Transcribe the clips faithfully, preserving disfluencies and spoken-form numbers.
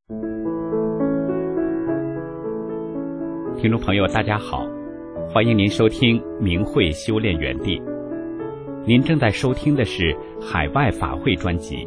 听众朋友大家好，欢迎您收听明慧修炼园地。您正在收听的是海外法会专辑。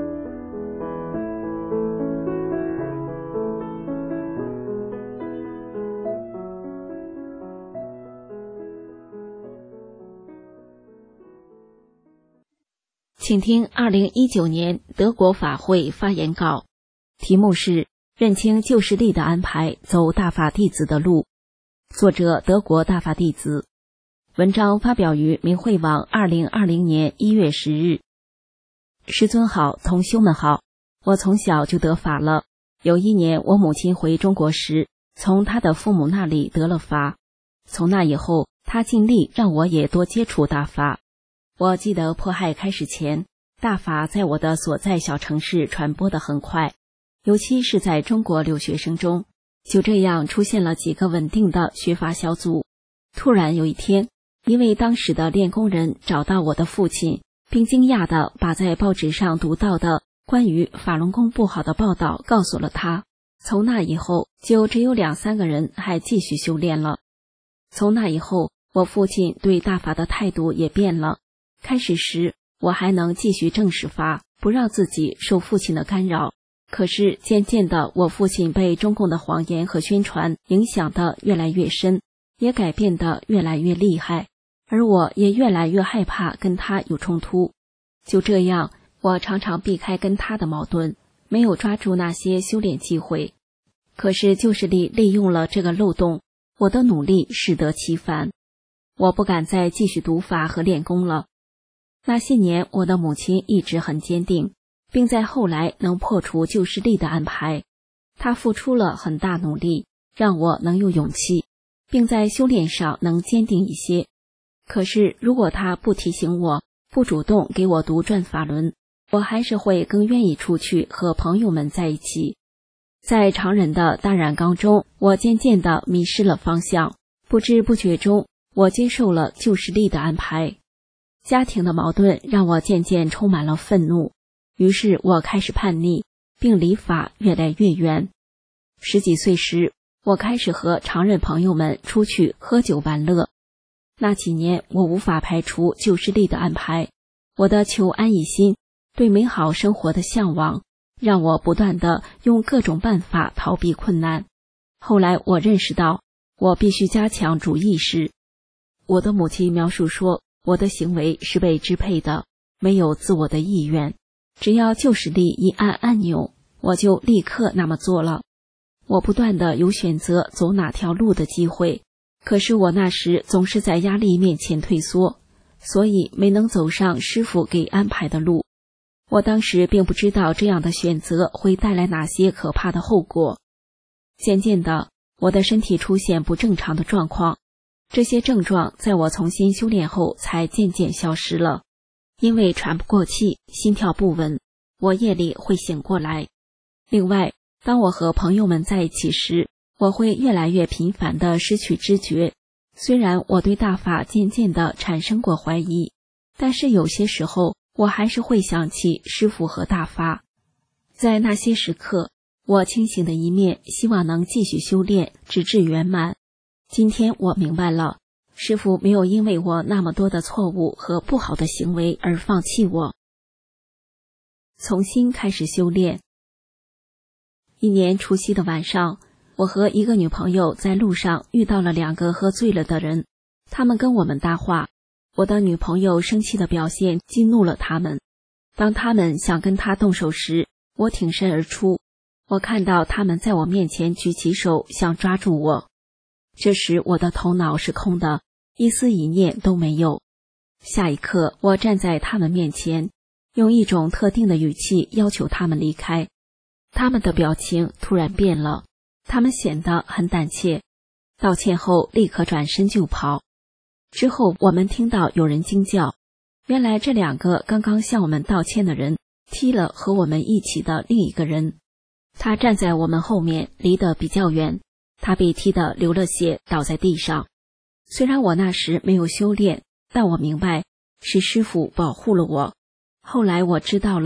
请听二零一九年德国法会发言稿，题目是认清旧势力的安排，走大法弟子的路。作者德国大法弟子。文章发表于明慧网二零二零年一月十日。师尊好，同修们好。我从小就得法了。有一年我母亲回中国时，从她的父母那里得了法。从那以后，她尽力让我也多接触大法。我记得迫害开始前，大法在我的所在小城市传播得很快，尤其是在中国留学生中。就这样出现了几个稳定的学法小组。突然有一天，一位当时的练功人找到我的父亲，并惊讶地把在报纸上读到的关于法轮功不好的报道告诉了他。从那以后，就只有两三个人还继续修炼了。从那以后，我父亲对大法的态度也变了。开始时，我还能继续正视法，不让自己受父亲的干扰。可是渐渐的，我父亲被中共的谎言和宣传影响得越来越深，也改变得越来越厉害，而我也越来越害怕跟他有冲突。就这样，我常常避开跟他的矛盾，没有抓住那些修炼机会。可是旧势力利用了这个漏洞，我的努力适得其反。我不敢再继续读法和练功了。那些年，我的母亲一直很坚定，并在后来能破除旧势力的安排。她付出了很大努力，让我能有勇气，并在修炼上能坚定一些。可是如果她不提醒我，不主动给我读转法轮，我还是会更愿意出去和朋友们在一起。在常人的大染缸中，我渐渐地迷失了方向，不知不觉中，我接受了旧势力的安排。家庭的矛盾让我渐渐充满了愤怒，于是我开始叛逆，并离法越来越远。十几岁时，我开始和常人朋友们出去喝酒玩乐。那几年，我无法排除旧势力的安排。我的求安一心，对美好生活的向往，让我不断地用各种办法逃避困难。后来我认识到，我必须加强主意识。我的母亲描述说，我的行为是被支配的，没有自我的意愿。只要旧势力一按按钮，我就立刻那么做了。我不断地有选择走哪条路的机会，可是我那时总是在压力面前退缩，所以没能走上师父给安排的路。我当时并不知道这样的选择会带来哪些可怕的后果。渐渐的，我的身体出现不正常的状况，这些症状在我重新修炼后才渐渐消失了。因为喘不过气，心跳不稳，我夜里会醒过来。另外，当我和朋友们在一起时，我会越来越频繁地失去知觉。虽然我对大法渐渐地产生过怀疑，但是有些时候我还是会想起师父和大法。在那些时刻，我清醒的一面希望能继续修炼，直至圆满。今天我明白了，师父没有因为我那么多的错误和不好的行为而放弃我。重新开始修炼。一年除夕的晚上，我和一个女朋友在路上遇到了两个喝醉了的人，他们跟我们搭话。我的女朋友生气的表现激怒了他们。当他们想跟她动手时，我挺身而出。我看到他们在我面前举起手想抓住我。这时我的头脑是空的，一丝一念都没有。下一刻，我站在他们面前，用一种特定的语气要求他们离开。他们的表情突然变了，他们显得很胆怯，道歉后立刻转身就跑。之后我们听到有人惊叫，原来这两个刚刚向我们道歉的人踢了和我们一起的另一个人。他站在我们后面，离得比较远，他被踢得流了血，倒在地上。虽然我那时没有修炼，但我明白是师父保护了我。后来我知道了，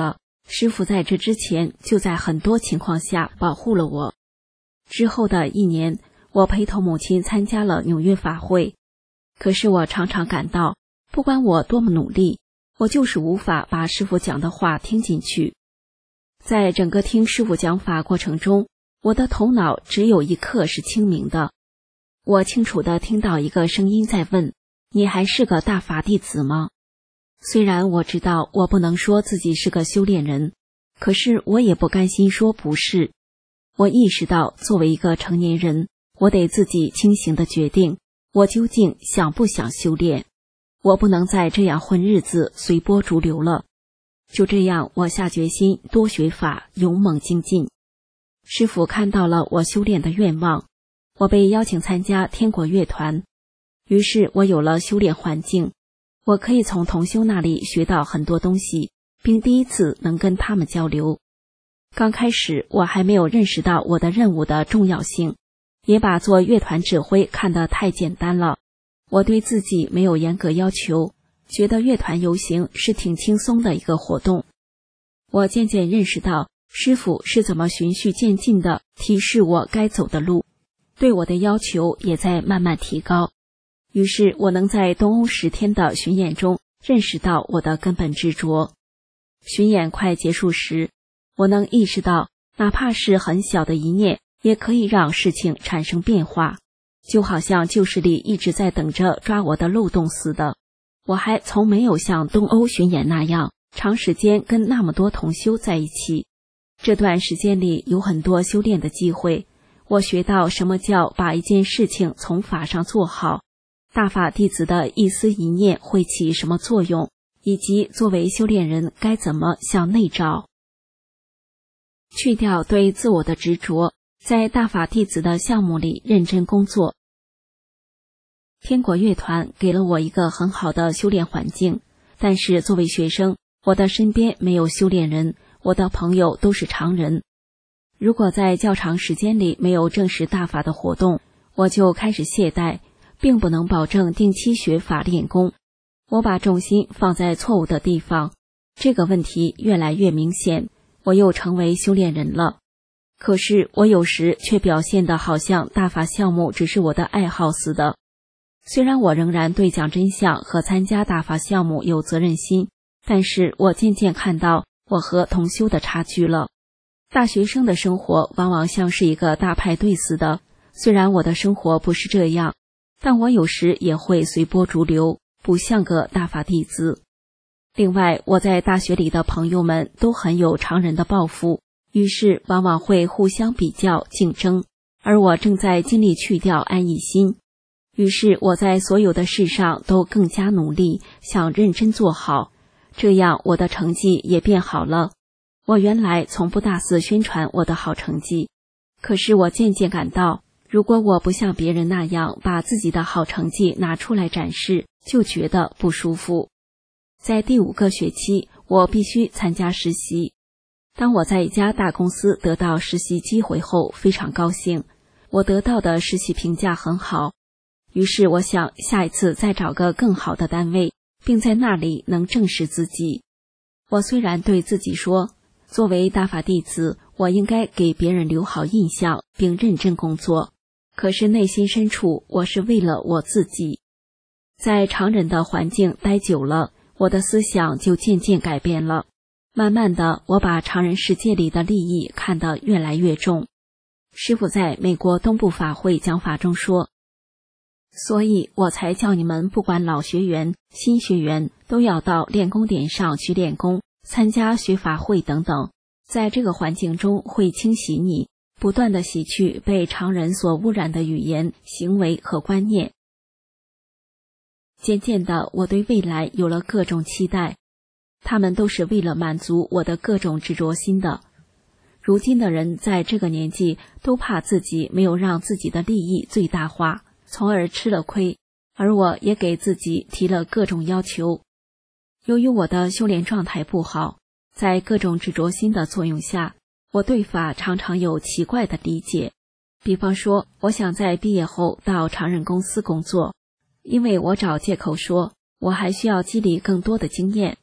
师父在这之前就在很多情况下保护了我。之后的一年，我陪同母亲参加了纽约法会，可是我常常感到，不管我多么努力，我就是无法把师父讲的话听进去。在整个听师父讲法过程中，我的头脑只有一刻是清明的。我清楚地听到一个声音在问：你还是个大法弟子吗？虽然我知道我不能说自己是个修炼人，可是我也不甘心说不是。我意识到，作为一个成年人，我得自己清醒地决定，我究竟想不想修炼。我不能再这样混日子，随波逐流了。就这样，我下决心多学法，勇猛精进。师父看到了我修炼的愿望，我被邀请参加天国乐团，于是我有了修炼环境，我可以从同修那里学到很多东西，并第一次能跟他们交流。刚开始我还没有认识到我的任务的重要性，也把做乐团指挥看得太简单了。我对自己没有严格要求，觉得乐团游行是挺轻松的一个活动。我渐渐认识到师父是怎么循序渐进地提示我该走的路，对我的要求也在慢慢提高。于是我能在东欧十天的巡演中认识到我的根本执着。巡演快结束时，我能意识到，哪怕是很小的一念，也可以让事情产生变化，就好像旧势力一直在等着抓我的漏洞似的。我还从没有像东欧巡演那样，长时间跟那么多同修在一起。这段时间里有很多修炼的机会，我学到什么叫把一件事情从法上做好，大法弟子的一丝一念会起什么作用，以及作为修炼人该怎么向内照。去掉对自我的执着，在大法弟子的项目里认真工作。天国乐团给了我一个很好的修炼环境，但是作为学生，我的身边没有修炼人，我的朋友都是常人。如果在较长时间里没有正式大法的活动，我就开始懈怠，并不能保证定期学法练功。我把重心放在错误的地方，这个问题越来越明显，我又成为修炼人了。可是我有时却表现得好像大法项目只是我的爱好似的。虽然我仍然对讲真相和参加大法项目有责任心，但是我渐渐看到我和同修的差距了。大学生的生活往往像是一个大派对似的，虽然我的生活不是这样，但我有时也会随波逐流，不像个大法弟子。另外，我在大学里的朋友们都很有常人的抱负，于是往往会互相比较竞争，而我正在尽力去掉安逸心。于是我在所有的事上都更加努力，想认真做好，这样我的成绩也变好了。我原来从不大肆宣传我的好成绩，可是我渐渐感到，如果我不像别人那样把自己的好成绩拿出来展示，就觉得不舒服。在第五个学期，我必须参加实习。当我在一家大公司得到实习机会后，非常高兴，我得到的实习评价很好。于是我想下一次再找个更好的单位，并在那里能证实自己。我虽然对自己说，作为大法弟子，我应该给别人留好印象，并认真工作，可是内心深处，我是为了我自己。在常人的环境待久了，我的思想就渐渐改变了。慢慢的，我把常人世界里的利益看得越来越重。师父在美国东部法会讲法中说，所以我才叫你们不管老学员、新学员，都要到练功点上去练功，参加学法会等等。在这个环境中会清洗你，不断地洗去被常人所污染的语言、行为和观念。渐渐的，我对未来有了各种期待，他们都是为了满足我的各种执着心的。如今的人在这个年纪都怕自己没有让自己的利益最大化，从而吃了亏，而我也给自己提了各种要求。由于我的修炼状态不好，在各种执着心的作用下，我对法常常有奇怪的理解。比方说，我想在毕业后到常人公司工作，因为我找借口说我还需要积累更多的经验。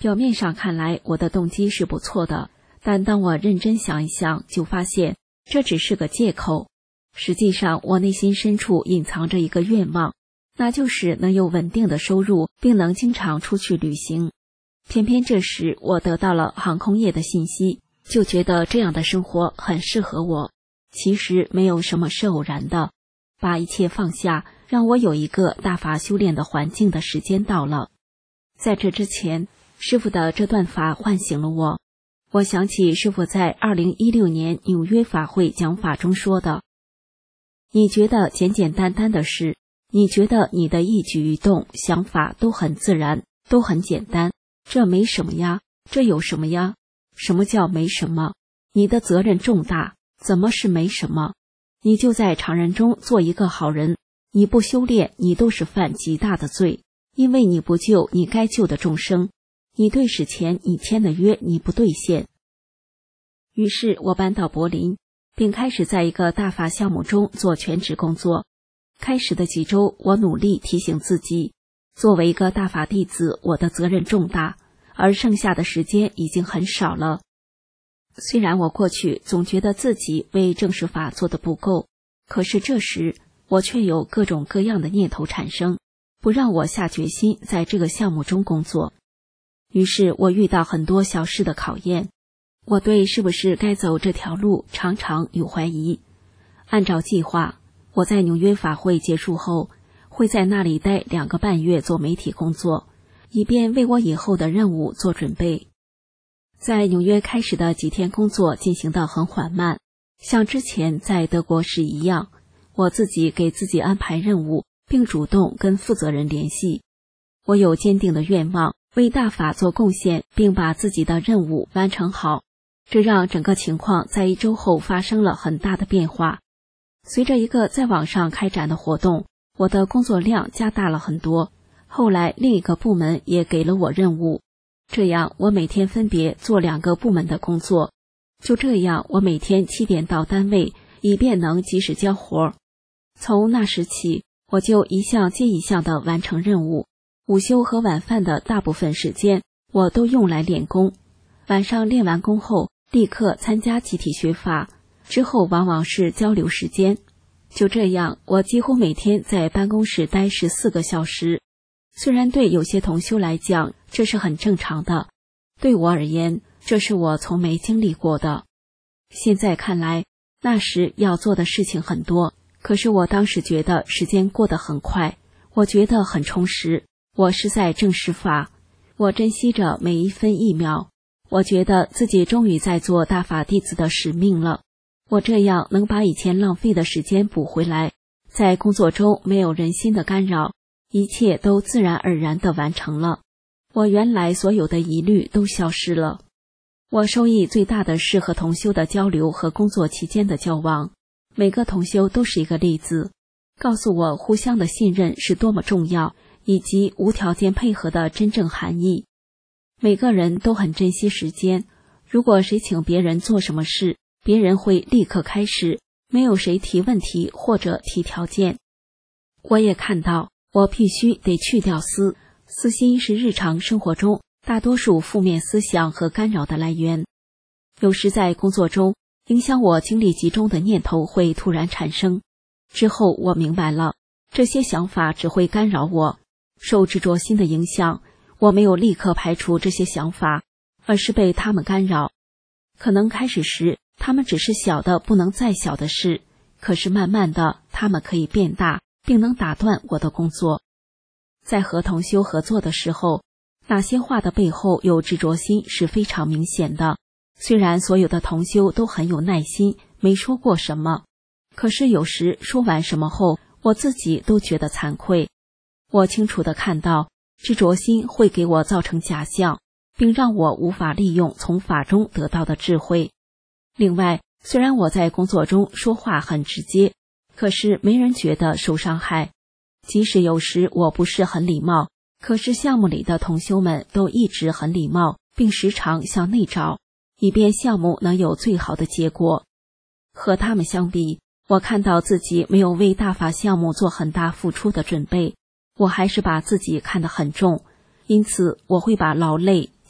表面上看来，我的动机是不错的，但当我认真想一想，就发现这只是个借口。实际上，我内心深处隐藏着一个愿望，那就是能有稳定的收入，并能经常出去旅行。偏偏这时我得到了航空业的信息，就觉得这样的生活很适合我。其实没有什么是偶然的，把一切放下，让我有一个大法修炼的环境的时间到了。在这之前，师父的这段法唤醒了我。我想起师父在二零一六年纽约法会讲法中说的，你觉得简简单单的事，你觉得你的一举一动想法都很自然，都很简单，这没什么呀，这有什么呀？什么叫没什么？你的责任重大，怎么是没什么？你就在常人中做一个好人，你不修炼，你都是犯极大的罪，因为你不救你该救的众生，你对史前你签的约你不兑现。于是我搬到柏林，并开始在一个大法项目中做全职工作。开始的几周，我努力提醒自己，作为一个大法弟子，我的责任重大，而剩下的时间已经很少了。虽然我过去总觉得自己为正式法做得不够，可是这时我却有各种各样的念头产生，不让我下决心在这个项目中工作。于是我遇到很多小事的考验，我对是不是该走这条路常常有怀疑。按照计划，我在纽约法会结束后，会在那里待两个半月做媒体工作，以便为我以后的任务做准备。在纽约开始的几天工作进行得很缓慢，像之前在德国时一样，我自己给自己安排任务，并主动跟负责人联系。我有坚定的愿望，为大法做贡献，并把自己的任务完成好。这让整个情况在一周后发生了很大的变化。随着一个在网上开展的活动，我的工作量加大了很多。后来另一个部门也给了我任务，这样我每天分别做两个部门的工作。就这样，我每天七点到单位，以便能及时交活。从那时起，我就一项接一项地完成任务。午休和晚饭的大部分时间，我都用来练功。晚上练完功后，立刻参加集体学法，之后往往是交流时间。就这样，我几乎每天在办公室待十四个小时。虽然对有些同修来讲，这是很正常的，对我而言，这是我从没经历过的。现在看来，那时要做的事情很多，可是我当时觉得时间过得很快，我觉得很充实，我是在正视法，我珍惜着每一分一秒。我觉得自己终于在做大法弟子的使命了，我这样能把以前浪费的时间补回来，在工作中没有人心的干扰，一切都自然而然地完成了。我原来所有的疑虑都消失了。我收益最大的是和同修的交流和工作期间的交往，每个同修都是一个例子，告诉我互相的信任是多么重要，以及无条件配合的真正含义。每个人都很珍惜时间，如果谁请别人做什么事，别人会立刻开始，没有谁提问题或者提条件。我也看到，我必须得去掉私，私心是日常生活中大多数负面思想和干扰的来源。有时在工作中，影响我精力集中的念头会突然产生，之后我明白了，这些想法只会干扰我。受执着心的影响，我没有立刻排除这些想法，而是被他们干扰。可能开始时，他们只是小的不能再小的事，可是慢慢的，他们可以变大，并能打断我的工作。在和同修合作的时候，哪些话的背后有执着心是非常明显的。虽然所有的同修都很有耐心，没说过什么，可是有时说完什么后，我自己都觉得惭愧。我清楚地看到，执着心会给我造成假象，并让我无法利用从法中得到的智慧。另外，虽然我在工作中说话很直接，可是没人觉得受伤害。即使有时我不是很礼貌，可是项目里的同修们都一直很礼貌，并时常向内找，以便项目能有最好的结果。和他们相比，我看到自己没有为大法项目做很大付出的准备，我还是把自己看得很重，因此我会把劳累、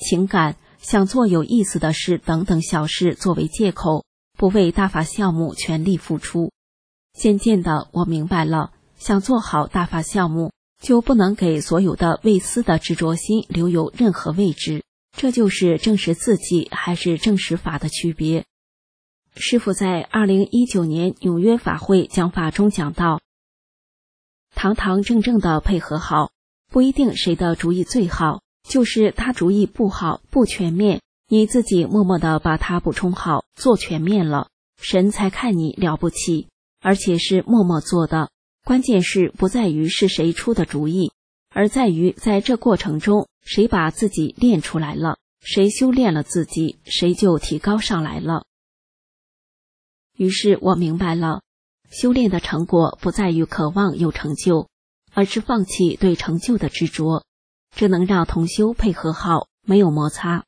情感、想做有意思的事等等小事作为借口，不为大法项目全力付出。渐渐的，我明白了，想做好大法项目，就不能给所有的为私的执着心留有任何位置。这就是证实自己还是证实法的区别。师父在二零一九年纽约法会讲法中讲到，堂堂正正的配合好，不一定谁的主意最好，就是他主意不好、不全面，你自己默默的把它补充好，做全面了，神才看你了不起，而且是默默做的。关键是不在于是谁出的主意，而在于在这过程中，谁把自己练出来了，谁修炼了自己，谁就提高上来了。于是我明白了，修炼的成果不在于渴望有成就，而是放弃对成就的执着，这能让同修配合好，没有摩擦。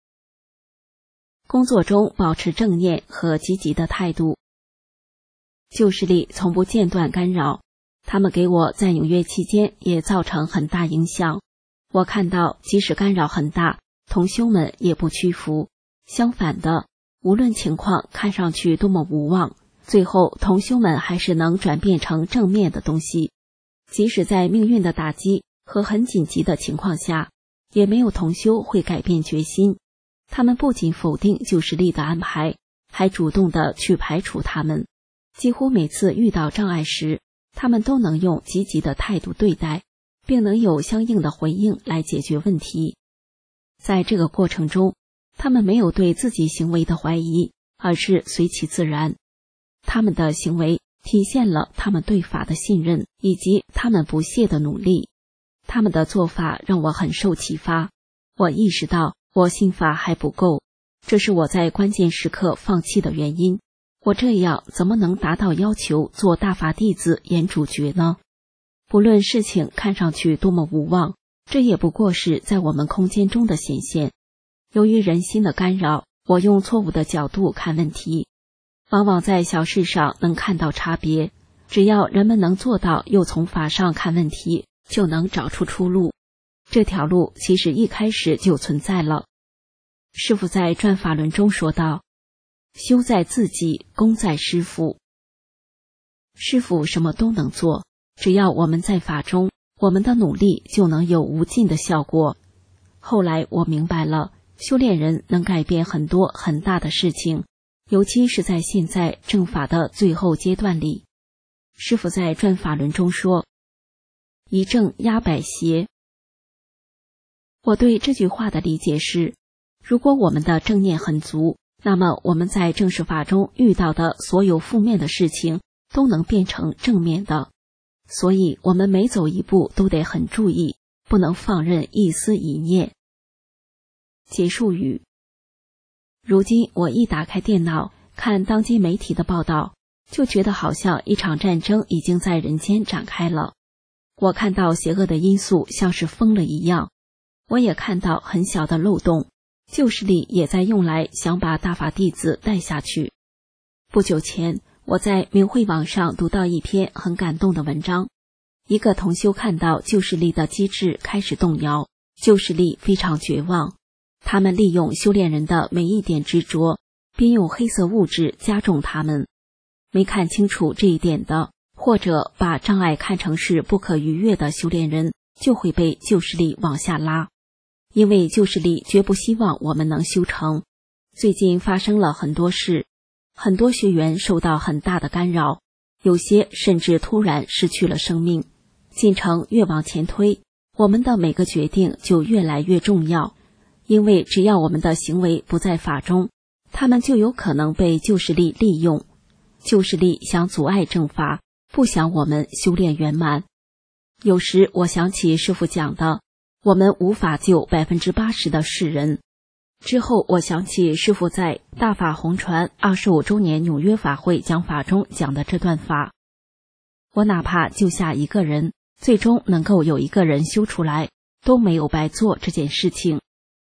工作中保持正念和积极的态度。旧势力从不间断干扰，他们给我在纽约期间也造成很大影响。我看到即使干扰很大，同修们也不屈服，相反的，无论情况看上去多么无望，最后同修们还是能转变成正面的东西。即使在命运的打击和很紧急的情况下，也没有同修会改变决心。他们不仅否定旧势力的安排，还主动地去排除他们。几乎每次遇到障碍时，他们都能用积极的态度对待，并能有相应的回应来解决问题。在这个过程中，他们没有对自己行为的怀疑，而是随其自然。他们的行为体现了他们对法的信任，以及他们不懈的努力。他们的做法让我很受启发。我意识到我信法还不够，这是我在关键时刻放弃的原因。我这样怎么能达到要求做大法弟子演主角呢？不论事情看上去多么无望，这也不过是在我们空间中的显现。由于人心的干扰，我用错误的角度看问题，往往在小事上能看到差别。只要人们能做到又从法上看问题，就能找出出路。这条路其实一开始就存在了。师父在转法轮中说道，修在自己，功在师父。师父什么都能做，只要我们在法中，我们的努力就能有无尽的效果。后来我明白了，修炼人能改变很多很大的事情，尤其是在现在正法的最后阶段里。师父在转法轮中说，一正压百邪。我对这句话的理解是，如果我们的正念很足，那么我们在正式法中遇到的所有负面的事情都能变成正面的。所以我们每走一步都得很注意，不能放任一丝一念。结束语。如今我一打开电脑，看当今媒体的报道，就觉得好像一场战争已经在人间展开了。我看到邪恶的因素像是疯了一样，我也看到很小的漏洞，旧势力也在用来想把大法弟子带下去。不久前，我在明慧网上读到一篇很感动的文章，一个同修看到旧势力的机制开始动摇，旧势力非常绝望，他们利用修炼人的每一点执着，并用黑色物质加重他们。没看清楚这一点的，或者把障碍看成是不可逾越的修炼人，就会被旧势力往下拉。因为旧势力绝不希望我们能修成。最近发生了很多事，很多学员受到很大的干扰，有些甚至突然失去了生命。进程越往前推，我们的每个决定就越来越重要，因为只要我们的行为不在法中，他们就有可能被旧势力利用。旧势力想阻碍正法，不想我们修炼圆满。有时我想起师父讲的，我们无法救百分之八十的世人。之后我想起师父在大法红传二十五周年纽约法会讲法中讲的这段法，我哪怕救下一个人，最终能够有一个人修出来，都没有白做这件事情。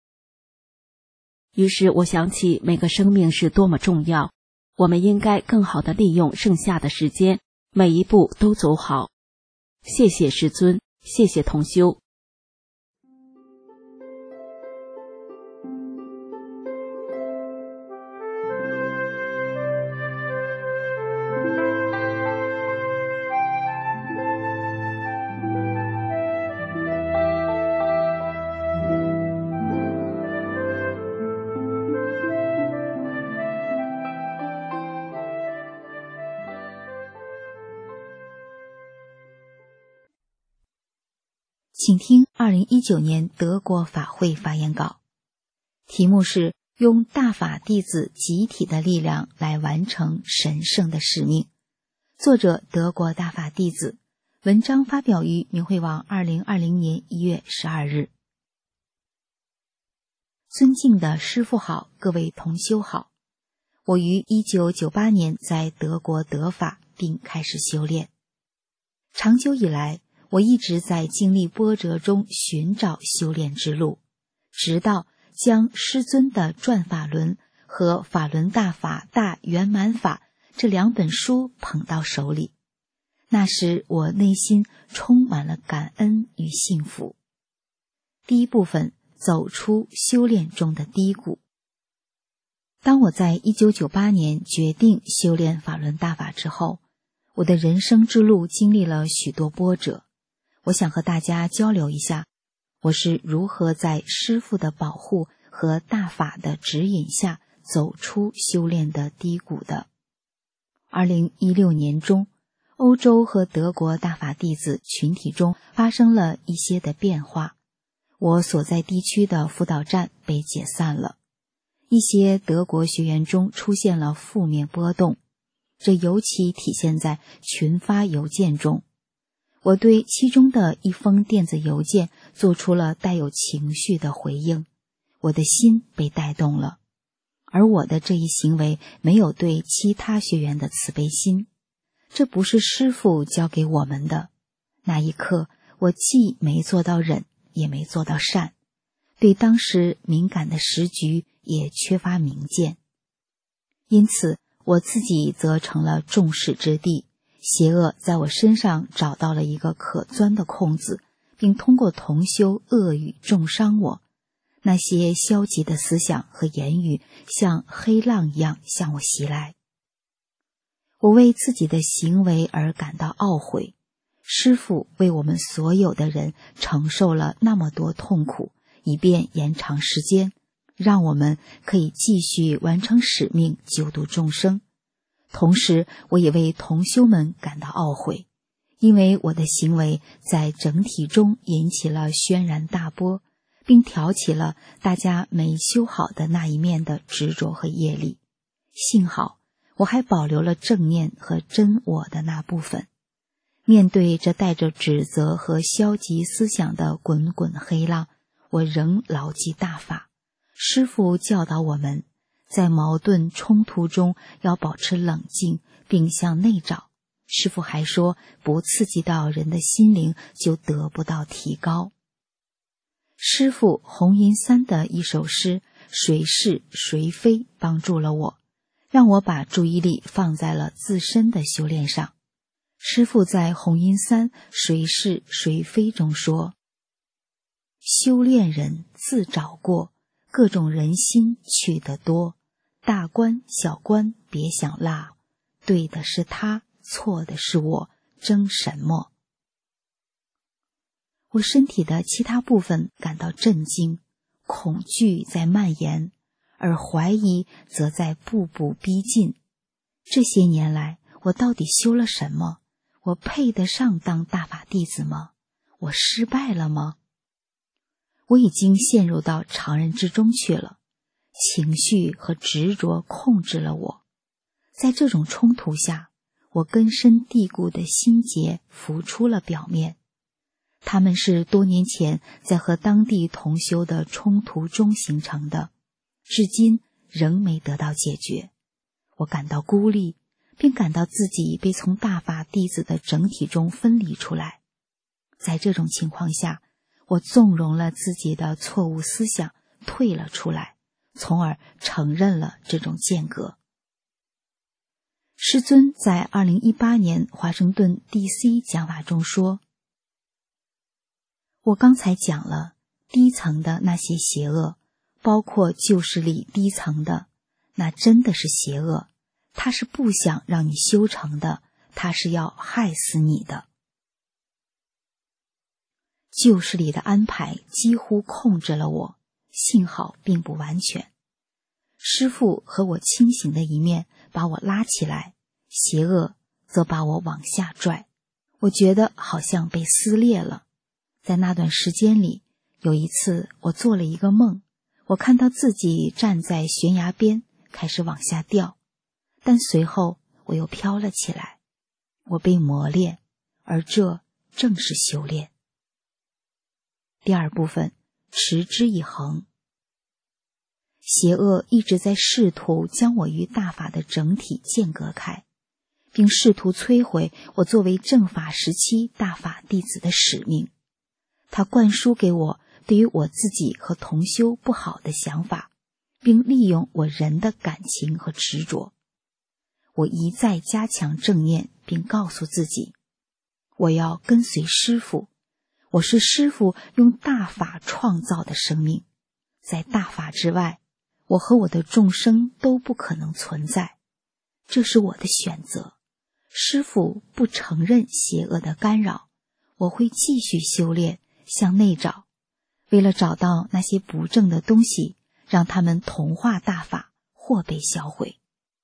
于是我想起每个生命是多么重要，我们应该更好地利用剩下的时间，每一步都走好。谢谢师尊，谢谢同修。 请听二零一九年德国法会发言稿，题目是用大法弟子集体的力量来完成神圣的使命。作者德国大法弟子，文章发表于明慧网二零二零年一月十二日。尊敬的师父好，各位同修好。我于一九九八年在德国得法并开始修炼。长久以来，我一直在经历波折中寻找修炼之路，直到将师尊的转法轮和法轮大法大圆满法这两本书捧到手里。那时我内心充满了感恩与幸福。第一部分，走出修炼中的低谷。当我在一九九八年决定修炼法轮大法之后，我的人生之路经历了许多波折。我想和大家交流一下，我是如何在师父的保护和大法的指引下走出修炼的低谷的。二零一六年中，欧洲和德国大法弟子群体中发生了一些的变化。我所在地区的辅导站被解散了，一些德国学员中出现了负面波动，这尤其体现在群发邮件中。我对其中的一封电子邮件做出了带有情绪的回应，我的心被带动了，而我的这一行为没有对其他学员的慈悲心，这不是师父教给我们的。那一刻，我既没做到忍，也没做到善，对当时敏感的时局也缺乏明鉴，因此我自己则成了众矢之的。邪恶在我身上找到了一个可钻的空子，并通过同修恶语重伤我。那些消极的思想和言语像黑浪一样向我袭来。我为自己的行为而感到懊悔。师父为我们所有的人承受了那么多痛苦，以便延长时间，让我们可以继续完成使命，救度众生。同时，我也为同修们感到懊悔，因为我的行为在整体中引起了轩然大波，并挑起了大家没修好的那一面的执着和业力。幸好，我还保留了正念和真我的那部分。面对这带着指责和消极思想的滚滚黑浪，我仍牢记大法。师父教导我们，在矛盾冲突中要保持冷静，并向内找。师父还说，不刺激到人的心灵，就得不到提高。师父弘银三的一首诗《谁是谁非》帮助了我，让我把注意力放在了自身的修炼上。师父在弘银三《谁是谁非》中说，修炼人自找过，各种人心去得多，大官小官别想落，对的是他，错的是我，争什么？我身体的其他部分感到震惊，恐惧在蔓延，而怀疑则在步步逼近。这些年来，我到底修了什么？我配得上当大法弟子吗？我失败了吗？我已经陷入到常人之中去了，情绪和执着控制了我。在这种冲突下，我根深蒂固的心结浮出了表面。它们是多年前在和当地同修的冲突中形成的，至今仍没得到解决。我感到孤立，并感到自己被从大法弟子的整体中分离出来。在这种情况下，我纵容了自己的错误思想，退了出来，从而承认了这种间隔。师尊在二零一八年华盛顿 D C 讲法中说，我刚才讲了低层的那些邪恶，包括旧势力低层的，那真的是邪恶，他是不想让你修成的，他是要害死你的。旧势力的安排几乎控制了我，幸好并不完全。师父和我清醒的一面把我拉起来，邪恶则把我往下拽，我觉得好像被撕裂了。 在那段时间里，有一次我做了一个梦，我看到自己站在悬崖边，开始往下掉，但随后我又飘了起来。我被磨练，而这正是修炼。第二部分，持之以恒。邪恶一直在试图将我与大法的整体间隔开，并试图摧毁我作为正法时期大法弟子的使命。他灌输给我对于我自己和同修不好的想法，并利用我人的感情和执着。我一再加强正念，并告诉自己，我要跟随师父，我是师父用大法创造的生命，在大法之外，我和我的众生都不可能存在，这是我的选择。师父不承认邪恶的干扰，我会继续修炼，向内找，为了找到那些不正的东西，让他们同化大法或被销毁。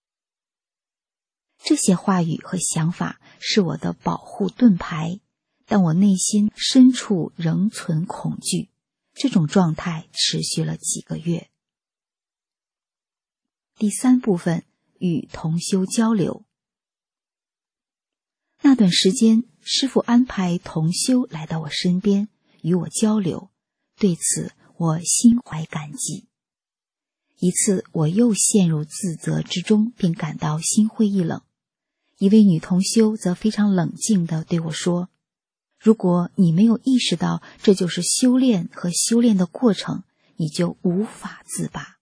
这些话语和想法是我的保护盾牌，但我内心深处仍存恐惧，这种状态持续了几个月。第三部分，与同修交流。那段时间，师父安排同修来到我身边，与我交流，对此我心怀感激。一次，我又陷入自责之中，并感到心灰意冷。一位女同修则非常冷静地对我说，如果你没有意识到这就是修炼和修炼的过程，你就无法自拔。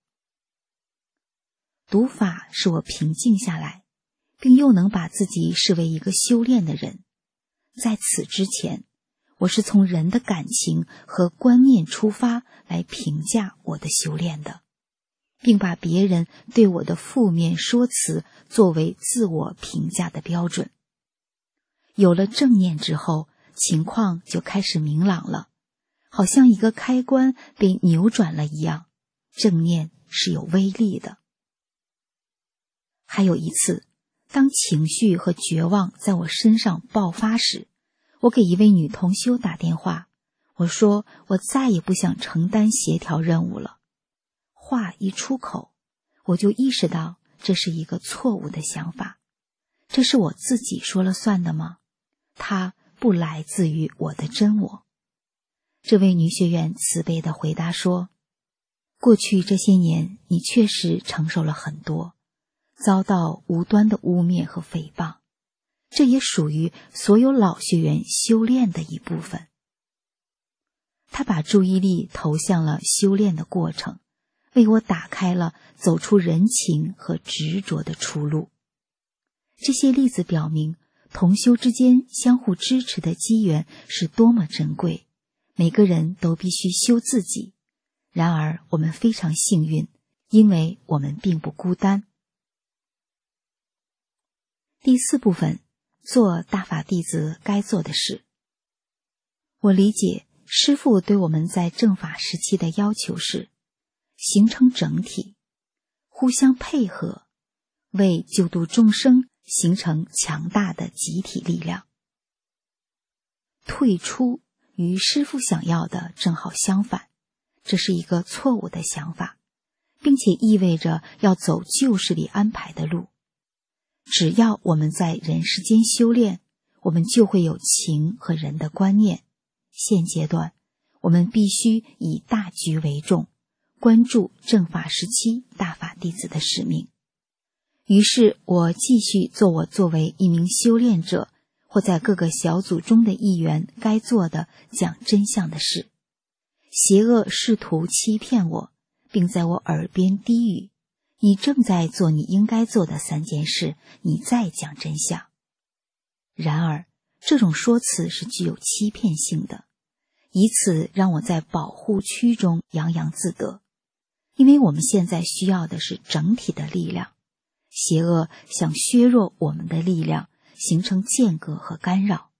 读法使我平静下来，并又能把自己视为一个修炼的人。在此之前，我是从人的感情和观念出发来评价我的修炼的，并把别人对我的负面说辞作为自我评价的标准。有了正念之后，情况就开始明朗了，好像一个开关被扭转了一样，正念是有威力的。还有一次，当情绪和绝望在我身上爆发时，我给一位女同修打电话，我说我再也不想承担协调任务了。话一出口，我就意识到这是一个错误的想法。这是我自己说了算的吗？它不来自于我的真我。这位女学员慈悲地回答说，过去这些年你确实承受了很多，遭到无端的污蔑和诽谤，这也属于所有老学员修炼的一部分。她把注意力投向了修炼的过程，为我打开了走出人情和执着的出路。这些例子表明，同修之间相互支持的机缘是多么珍贵，每个人都必须修自己。然而我们非常幸运，因为我们并不孤单。第四部分，做大法弟子该做的事。我理解师父对我们在正法时期的要求是形成整体，互相配合，为救度众生形成强大的集体力量。退出与师父想要的正好相反，这是一个错误的想法，并且意味着要走旧时里安排的路。只要我们在人世间修炼，我们就会有情和人的观念。现阶段，我们必须以大局为重，关注正法时期大法弟子的使命。于是我继续做我作为一名修炼者或在各个小组中的一员该做的讲真相的事。邪恶试图欺骗我，并在我耳边低语，你正在做你应该做的三件事，你在讲真相。然而这种说辞是具有欺骗性的，以此让我在保护区中洋洋自得。因为我们现在需要的是整体的力量，邪恶想削弱我们的力量，形成间隔和干扰。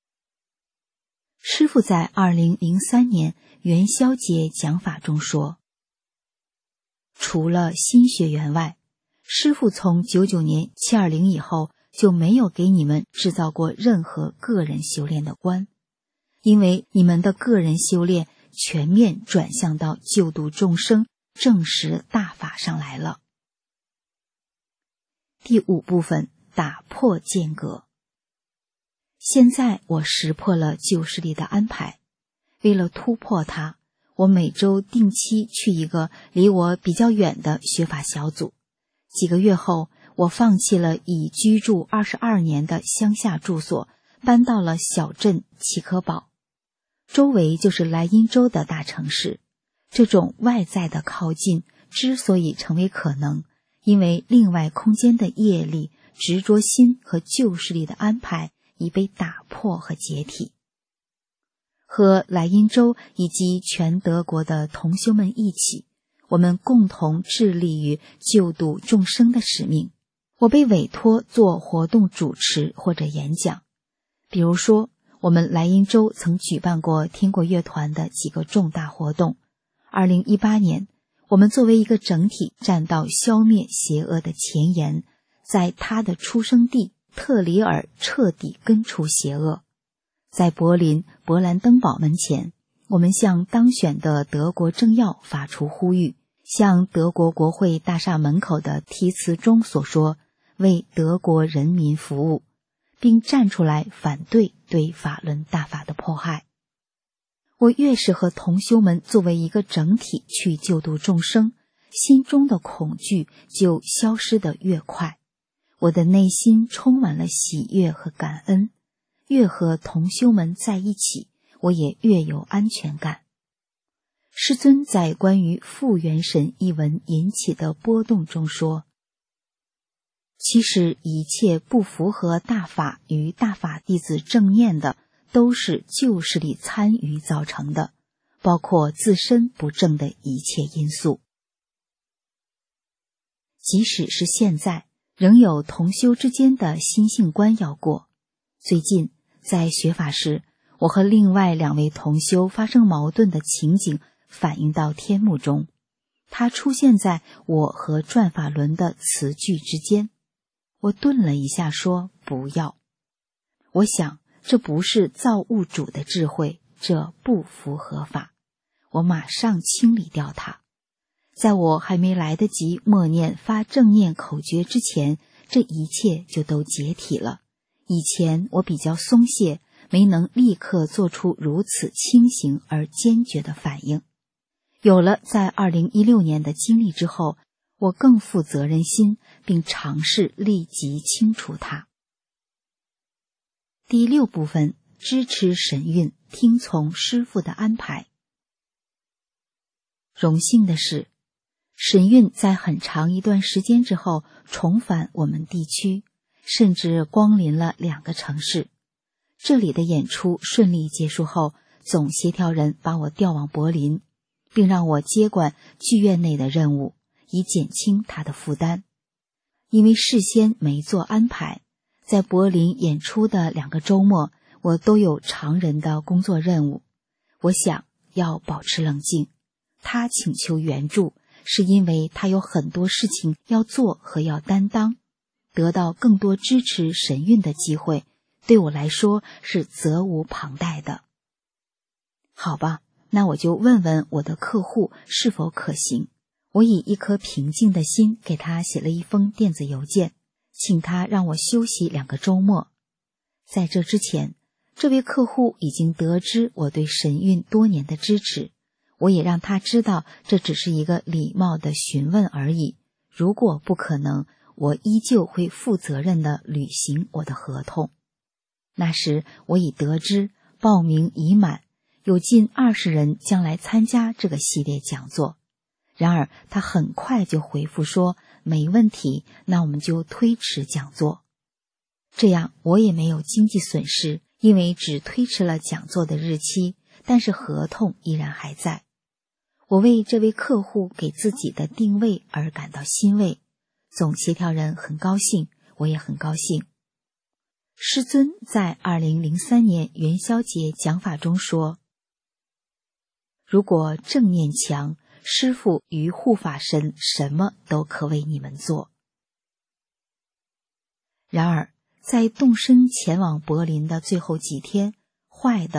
师父在二零零三年元宵节讲法中说，除了新学员外，师父从九九年七二零以后就没有给你们制造过任何个人修炼的关。 因为你们的个人修炼全面转向到救度众生、证实大法上来了。第五部分，打破间隔。现在我识破了旧势力的安排，为了突破它，我每周定期去一个离我比较远的学法小组。几个月后，我放弃了已居住二十二年的乡下住所，搬到了小镇齐科堡，周围就是莱茵州的大城市。这种外在的靠近之所以成为可能，因为另外空间的业力、执着心和旧势力的安排已被打破和解体。和莱茵州以及全德国的同修们一起，我们共同致力于救度众生的使命。我被委托做活动主持或者演讲。比如说，我们莱茵州曾举办过天国乐团的几个重大活动。二零一八年，我们作为一个整体站到消灭邪恶的前沿，在他的出生地特里尔彻底根除邪恶。在柏林勃兰登堡门前，我们向当选的德国政要发出呼吁，像德国国会大厦门口的题词中所说，为德国人民服务，并站出来反对对法轮大法的迫害。我越是和同修们作为一个整体去救度众生，心中的恐惧就消失得越快，我的内心充满了喜悦和感恩。越和同修们在一起，我也越有安全感。师尊在关于复原神一文引起的波动中说，其实一切不符合大法与大法弟子正念的，都是旧势力参与造成的，包括自身不正的一切因素。即使是现在，仍有同修之间的心性关要过。最近在学法时，我和另外两位同修发生矛盾的情景反映到天幕中，它出现在我和转法轮的词句之间。我顿了一下说，不要。我想这不是造物主的智慧，这不符合法。我马上清理掉它。在我还没来得及默念发正念口诀之前，这一切就都解体了。以前我比较松懈，没能立刻做出如此清醒而坚决的反应。有了在二零一六年的经历之后，我更负责任心，并尝试立即清除它。第六部分，支持神韵，听从师父的安排。荣幸的是，神韵在很长一段时间之后重返我们地区，甚至光临了两个城市。这里的演出顺利结束后，总协调人把我调往柏林，并让我接管剧院内的任务，以减轻他的负担。因为事先没做安排，在柏林演出的两个周末，我都有常人的工作任务。我想要保持冷静。他请求援助，是因为他有很多事情要做和要担当。得到更多支持神韵的机会，对我来说是责无旁贷的。好吧，那我就问问我的客户是否可行。我以一颗平静的心给他写了一封电子邮件，请他让我休息两个周末。在这之前，这位客户已经得知我对神韵多年的支持，我也让他知道这只是一个礼貌的询问而已，如果不可能，我依旧会负责任地履行我的合同。那时我已得知报名已满，有近二十人将来参加这个系列讲座。然而他很快就回复说，没问题，那我们就推迟讲座。这样我也没有经济损失，因为只推迟了讲座的日期，但是合同依然还在。我为这位客户给自己的定位而感到欣慰，总协调人很高兴，我也很高兴。师尊在二零零三年元宵节讲法中说，如果正念强，师父与护法神什么都可为你们做。然而在动身前往柏林的最后几天，坏的、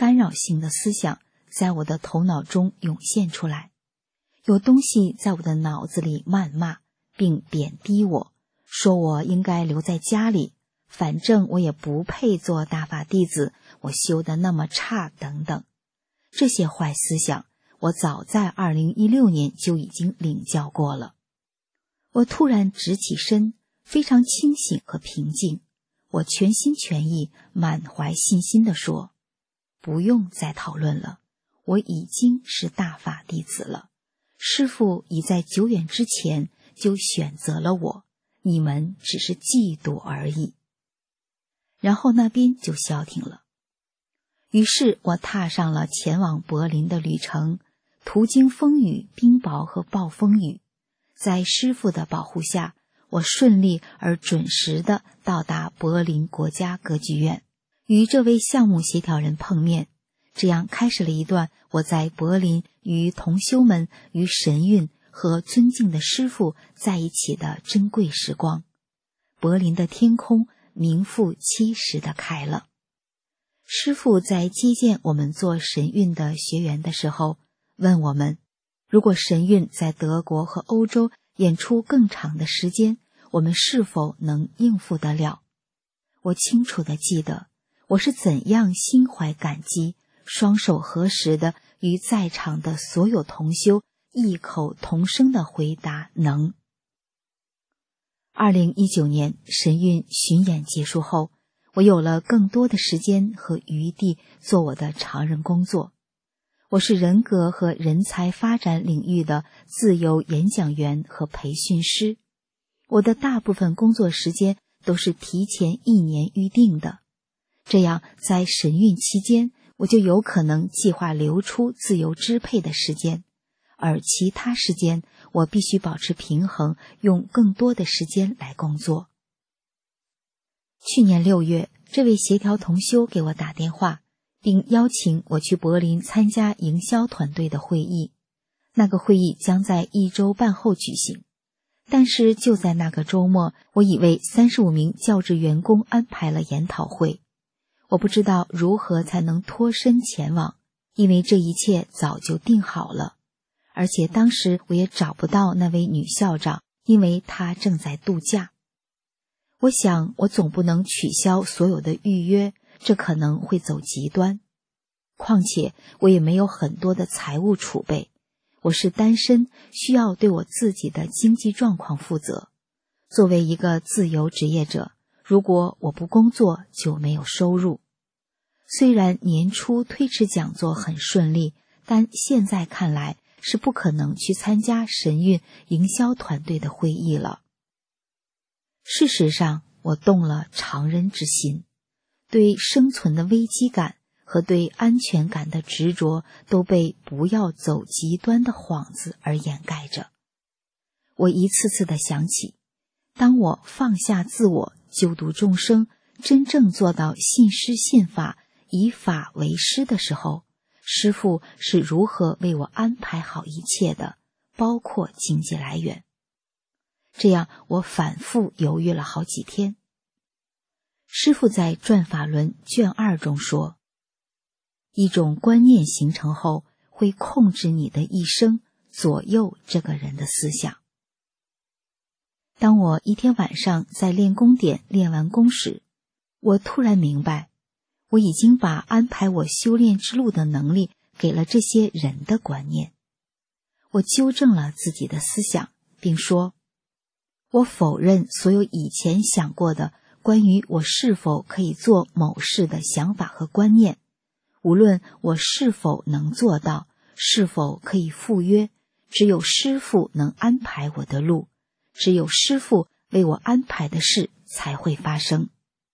干扰性的思想在我的头脑中涌现出来，有东西在我的脑子里谩骂并贬低我，说我应该留在家里，反正我也不配做大法弟子，我修得那么差等等。这些坏思想我早在二零一六年就已经领教过了。我突然直起身，非常清醒和平静，我全心全意满怀信心地说，不用再讨论了，我已经是大法弟子了，师父已在久远之前就选择了我，你们只是嫉妒而已。然后那边就消停了。于是我踏上了前往柏林的旅程，途经风雨、冰雹和暴风雨，在师父的保护下，我顺利而准时地到达柏林国家歌剧院，与这位项目协调人碰面，这样开始了一段我在柏林与同修们、与神韵和尊敬的师父在一起的珍贵时光。柏林的天空名副其实地开了。师父在接见我们做神韵的学员的时候，问我们，如果神韵在德国和欧洲演出更长的时间，我们是否能应付得了？我清楚地记得，我是怎样心怀感激，双手合十地与在场的所有同修异口同声地回答能。二零一九年神韵巡演结束后，我有了更多的时间和余地做我的常人工作。我是人格和人才发展领域的自由演讲员和培训师，我的大部分工作时间都是提前一年预定的，这样在神韵期间，我就有可能计划留出自由支配的时间，而其他时间我必须保持平衡，用更多的时间来工作。去年六月，这位协调同修给我打电话，并邀请我去柏林参加营销团队的会议。那个会议将在一周半后举行，但是就在那个周末，我已为三十五名教职员工安排了研讨会。我不知道如何才能脱身前往，因为这一切早就定好了，而且当时我也找不到那位女校长，因为她正在度假。我想我总不能取消所有的预约，这可能会走极端。况且我也没有很多的财务储备，我是单身，需要对我自己的经济状况负责。作为一个自由职业者，如果我不工作就没有收入。虽然年初推迟讲座很顺利，但现在看来是不可能去参加神韵营销团队的会议了。事实上，我动了常人之心，对生存的危机感和对安全感的执着都被不要走极端的幌子而掩盖着。我一次次地想起，当我放下自我，救度众生，真正做到信师信法，以法为师的时候，师父是如何为我安排好一切的，包括经济来源。这样我反复犹豫了好几天。师父在转法轮卷二中说，一种观念形成后，会控制你的一生，左右这个人的思想。当我一天晚上在练功点练完功时，我突然明白，我已经把安排我修炼之路的能力给了这些人的观念。我纠正了自己的思想，并说，我否认所有以前想过的关于我是否可以做某事的想法和观念，无论我是否能做到，是否可以赴约，只有师父能安排我的路，只有师父为我安排的事才会发生。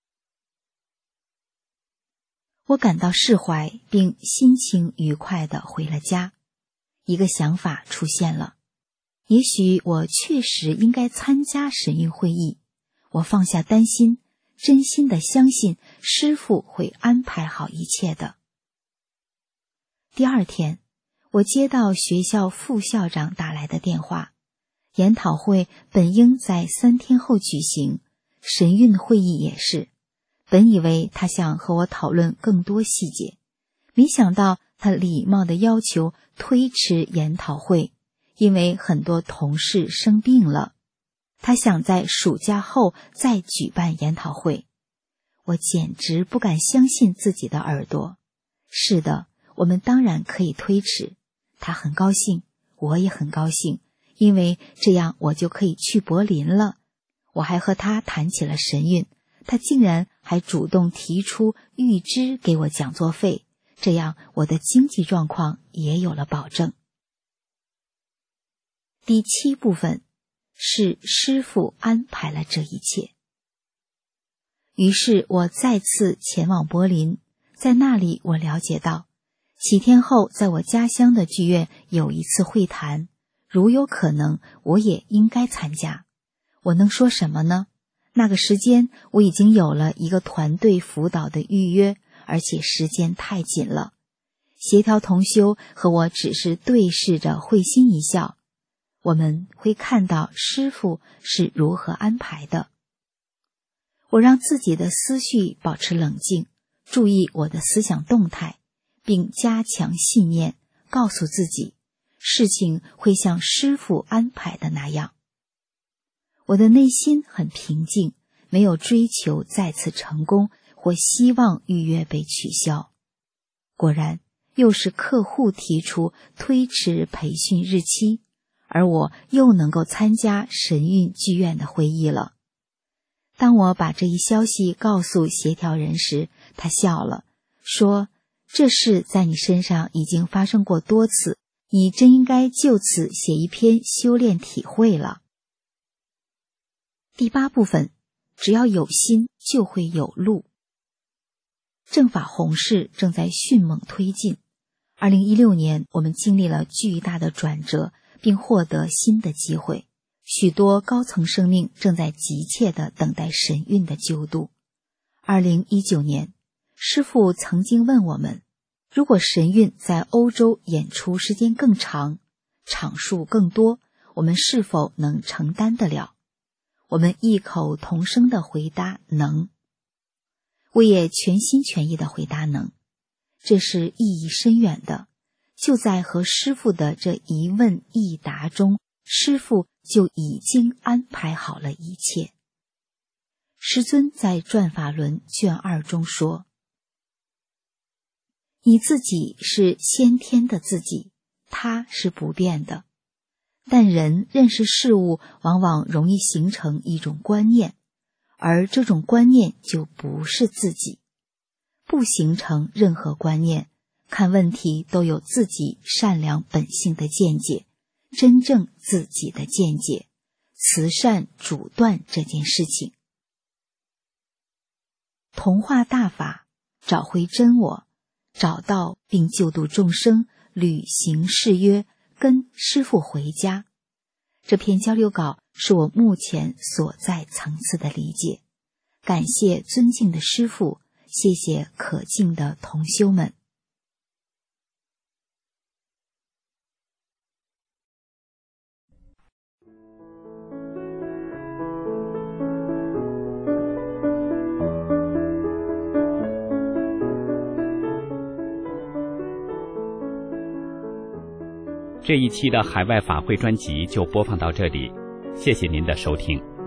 我感到释怀，并心情愉快地回了家。一个想法出现了，也许我确实应该参加神韵会议。我放下担心，真心地相信师父会安排好一切的。第二天，我接到学校副校长打来的电话，研讨会本应在三天后举行，神韵会议也是。本以为他想和我讨论更多细节， 没想到他礼貌地要求推迟研讨会，因为很多同事生病了，他想在暑假后再举办研讨会。我简直不敢相信自己的耳朵。是的，我们当然可以推迟。他很高兴，我也很高兴，因为这样我就可以去柏林了。我还和他谈起了神韵，他竟然还主动提出预支给我讲座费，这样我的经济状况也有了保证。第七部分是师父安排了这一切。于是我再次前往柏林，在那里我了解到，几天后在我家乡的剧院有一次会谈，如有可能我也应该参加。我能说什么呢？那个时间我已经有了一个团队辅导的预约，而且时间太紧了。协调同修和我只是对视着会心一笑，我们会看到师父是如何安排的。我让自己的思绪保持冷静，注意我的思想动态，并加强信念，告诉自己，事情会像师父安排的那样。我的内心很平静，没有追求再次成功或希望预约被取消。果然，又是客户提出推迟培训日期，而我又能够参加神韵剧院的会议了。当我把这一消息告诉协调人时，他笑了，说，这事在你身上已经发生过多次，你真应该就此写一篇修炼体会了。第八部分，只要有心就会有路。正法弘事正在迅猛推进。二零一六年，我们经历了巨大的转折，并获得新的机会。许多高层生命正在急切地等待神韵的救度。二零一九年，师父曾经问我们，如果神韵在欧洲演出时间更长，场数更多，我们是否能承担得了？我们异口同声地回答能。我也全心全意地回答能。这是意义深远的。就在和师父的这一问一答中，师父就已经安排好了一切。师尊在转法轮卷二中说，你自己是先天的自己，它是不变的。但人认识事物往往容易形成一种观念，而这种观念就不是自己。不形成任何观念，看问题都有自己善良本性的见解，真正自己的见解，慈善主断这件事情。同化大法，找回真我，找到并救度众生，履行誓约，跟师父回家。这篇交流稿是我目前所在层次的理解。感谢尊敬的师父，谢谢可敬的同修们。 这一期的海外法会专辑就播放到这里，谢谢您的收听。